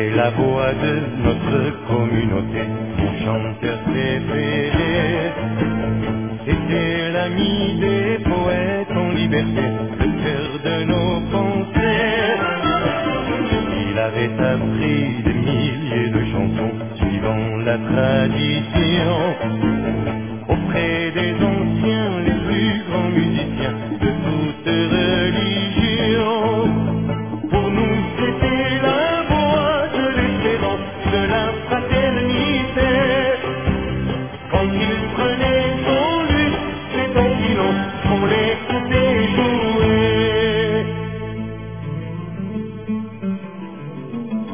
C'était la voix de notre communauté, mon chanteur préféré. C'était l'ami des poètes en liberté, le cœur de nos pensées. Il avait appris des milliers de chansons, suivant la tradition. Auprès des anciens, les